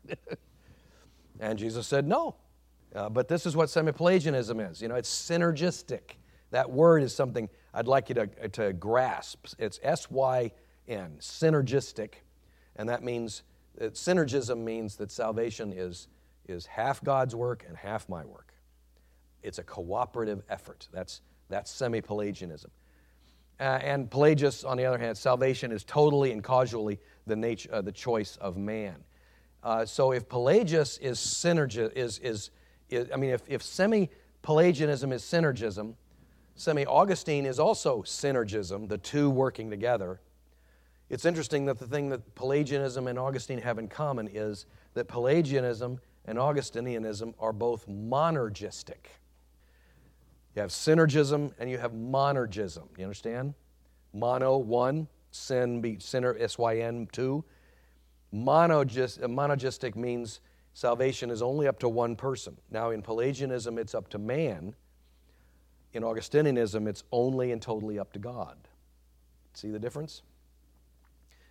And Jesus said, no. Uh, but this is what semi-Pelagianism is. You know, it's synergistic. That word is something I'd like you to, to grasp. It's S Y N, synergistic. And that means, that synergism means that salvation is, is half God's work and half my work. It's a cooperative effort. That's, that's semi-Pelagianism. Uh, and Pelagius, on the other hand, salvation is totally and causally the nature, uh, the choice of man. Uh, so if Pelagius is synergy, is, is, is I mean, if, if semi-Pelagianism is synergism, semi-Augustine is also synergism, the two working together. It's interesting that the thing that Pelagianism and Augustine have in common is that Pelagianism and Augustinianism are both monergistic. You have synergism and you have monergism. You understand? Mono, one, sin, be, sinner, S Y N, two. Monogist, monogistic means salvation is only up to one person. Now, in Pelagianism, it's up to man. In Augustinianism, it's only and totally up to God. See the difference?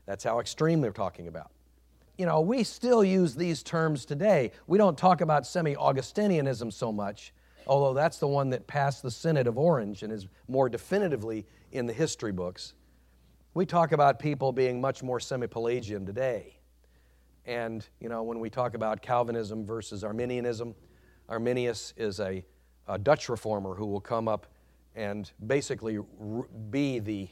That's how extreme they're talking about. You know, we still use these terms today. We don't talk about semi-Augustinianism so much, although that's the one that passed the Synod of Orange and is more definitively in the history books. We talk about people being much more semi-Pelagian today. And, you know, when we talk about Calvinism versus Arminianism, Arminius is a, a Dutch reformer who will come up and basically be the,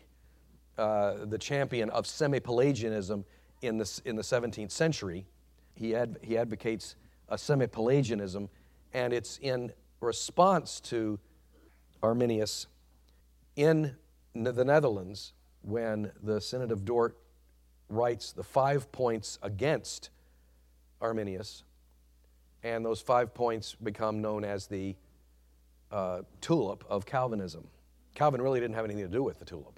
uh, the champion of semi-Pelagianism in the, in the seventeenth century. He, ad, he advocates a semi-Pelagianism, and it's in response to Arminius in the Netherlands when the Synod of Dort writes the five points against Arminius, and those five points become known as the uh, tulip of Calvinism. Calvin really didn't have anything to do with the tulip,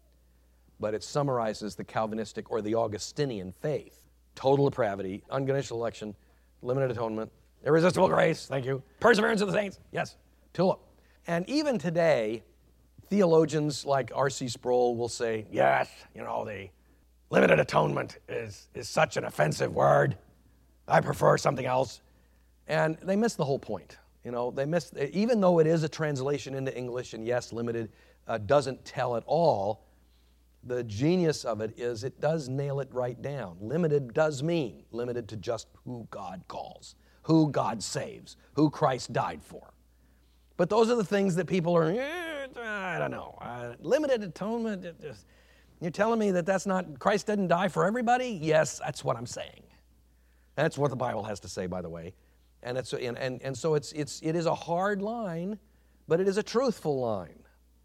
but it summarizes the Calvinistic or the Augustinian faith. Total depravity, unconditional election, limited atonement, irresistible grace, thank you, perseverance of the saints, yes, tulip. And even today, theologians like R C Sproul will say, yes, you know, the limited atonement is, is such an offensive word. I prefer something else. And they miss the whole point. You know, they miss, even though it is a translation into English, and yes, limited uh, doesn't tell it all, the genius of it is it does nail it right down. Limited does mean limited to just who God calls, who God saves, who Christ died for. But those are the things that people are, eh, I don't know, uh, limited atonement, it just, you're telling me that that's not, Christ didn't die for everybody? Yes, that's what I'm saying. That's what the Bible has to say, by the way. And it's and, and, and so it's it's it is a hard line, but it is a truthful line.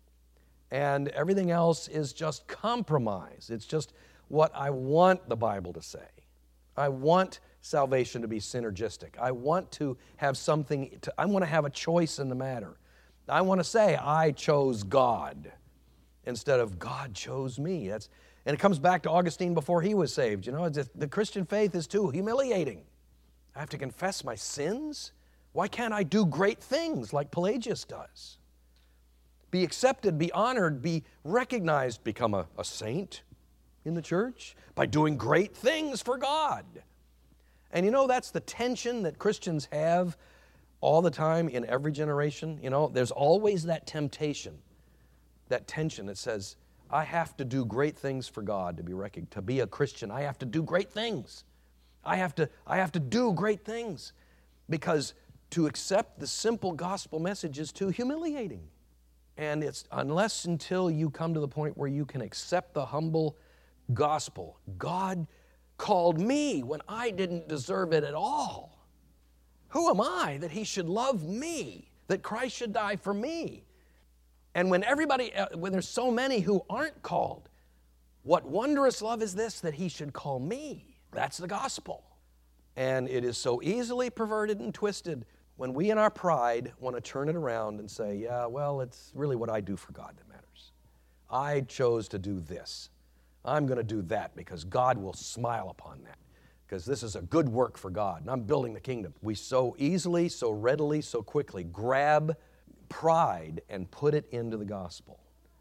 And everything else is just compromise. It's just what I want the Bible to say. I want salvation to be synergistic. I want to have something, to, I want to have a choice in the matter. I want to say, I chose God, instead of God chose me. That's, and it comes back to Augustine before he was saved. You know, just, the Christian faith is too humiliating. I have to confess my sins? Why can't I do great things like Pelagius does? Be accepted, be honored, be recognized, become a, a saint in the church by doing great things for God. And you know, that's the tension that Christians have all the time in every generation. You know, there's always that temptation, that tension that says, I have to do great things for God to be recognized. To be a Christian, I have to do great things. I have to, I have to do great things, because to accept the simple gospel message is too humiliating. And it's unless until you come to the point where you can accept the humble gospel. God called me when I didn't deserve it at all. Who am I that he should love me, that Christ should die for me? And when everybody, when there's so many who aren't called, what wondrous love is this that he should call me? That's the gospel. And it is so easily perverted and twisted when we in our pride want to turn it around and say, yeah, well, it's really what I do for God that matters. I chose to do this. I'm going to do that because God will smile upon that, because this is a good work for God, and I'm building the kingdom. We so easily, so readily, so quickly grab pride and put it into the gospel,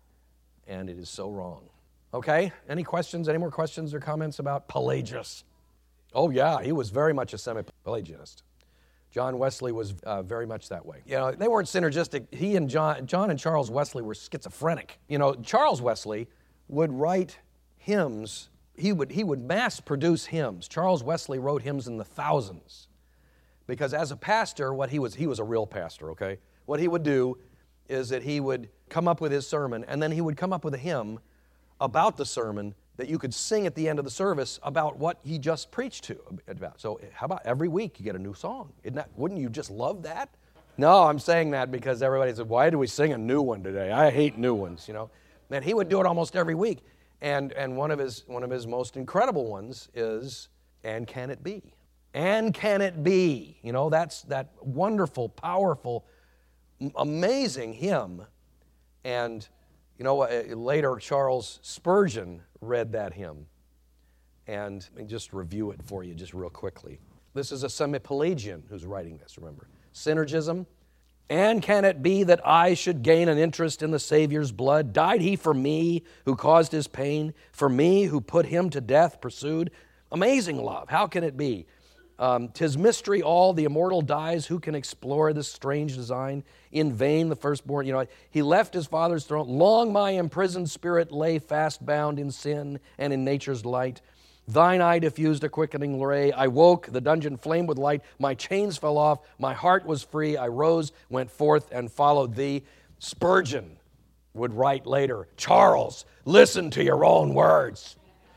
and it is so wrong. Okay, any questions, any more questions or comments about Pelagius? Oh yeah, he was very much a semi-Pelagianist. John Wesley was uh, very much that way. You know, they weren't synergistic. He and John, John and Charles Wesley were schizophrenic. You know, Charles Wesley would write hymns. He would he would mass produce hymns. Charles Wesley wrote hymns in the thousands, because as a pastor, what he was he was a real pastor. Okay, what he would do is that he would come up with his sermon, and then he would come up with a hymn about the sermon that you could sing at the end of the service about what he just preached to about. So how about every week you get a new song? Isn't that, wouldn't you just love that? No, I'm saying that because everybody said, why do we sing a new one today? I hate new ones, you know. And he would do it almost every week. And and one of his one of his most incredible ones is, and can it be? And can it be? You know, that's that wonderful, powerful, amazing hymn. And you know, later Charles Spurgeon read that hymn. And let me just review it for you just real quickly. This is a semi-Pelagian who's writing this, remember. Synergism, And can it be that I should gain an interest in the Savior's blood? Died he for me who caused his pain? For me who put him to death, pursued? Amazing love. How can it be? Um, 'tis mystery all, the immortal dies. Who can explore this strange design? In vain the firstborn, you know, he left his father's throne. Long my imprisoned spirit lay fast bound in sin and in nature's light. Thine eye diffused a quickening ray. I woke, the dungeon flamed with light. My chains fell off, my heart was free. I rose, went forth, and followed thee. Spurgeon would write later, Charles, listen to your own words.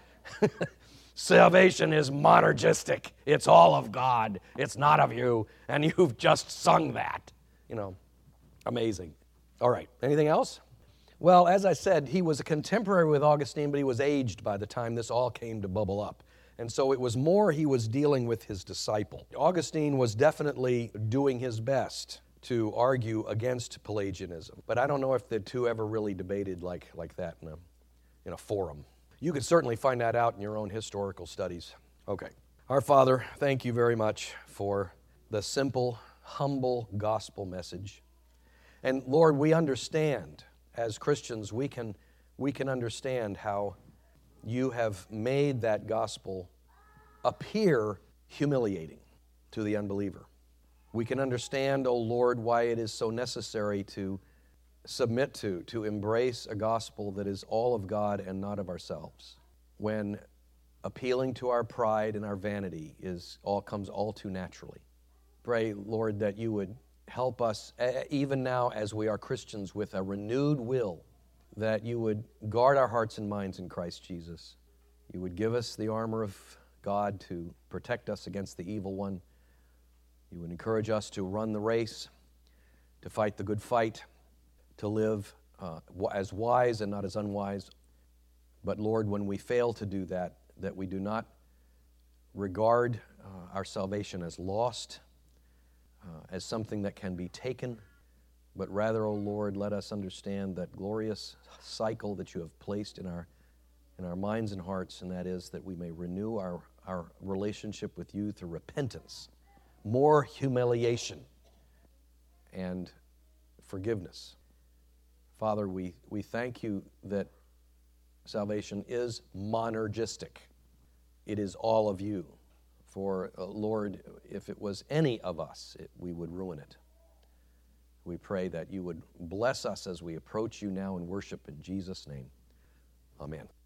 Salvation is monergistic. It's all of God. It's not of you. And you've just sung that. You know, amazing. All right, anything else? Well, as I said, he was a contemporary with Augustine, but he was aged by the time this all came to bubble up. And so it was more he was dealing with his disciple. Augustine was definitely doing his best to argue against Pelagianism. But I don't know if the two ever really debated like, like that in a, in a forum. You could certainly find that out in your own historical studies. Okay. Our Father, thank you very much for the simple, humble gospel message. And Lord, we understand, as Christians, we can, we can understand how you have made that gospel appear humiliating to the unbeliever. We can understand, O Lord, why it is so necessary to submit to, to embrace a gospel that is all of God and not of ourselves, when appealing to our pride and our vanity is all comes all too naturally. Pray, Lord, that you would help us, even now as we are Christians, with a renewed will, that you would guard our hearts and minds in Christ Jesus. You would give us the armor of God to protect us against the evil one. You would encourage us to run the race, to fight the good fight, to live uh, as wise and not as unwise. But Lord, when we fail to do that, that we do not regard uh, our salvation as lost, uh, as something that can be taken, but rather, O Lord, let us understand that glorious cycle that you have placed in our in our minds and hearts, and that is that we may renew our, our relationship with you through repentance, more humiliation, and forgiveness. Father, we, we thank you that salvation is monergistic. It is all of you. For, uh, Lord, if it was any of us, it, we would ruin it. We pray that you would bless us as we approach you now in worship in Jesus' name. Amen.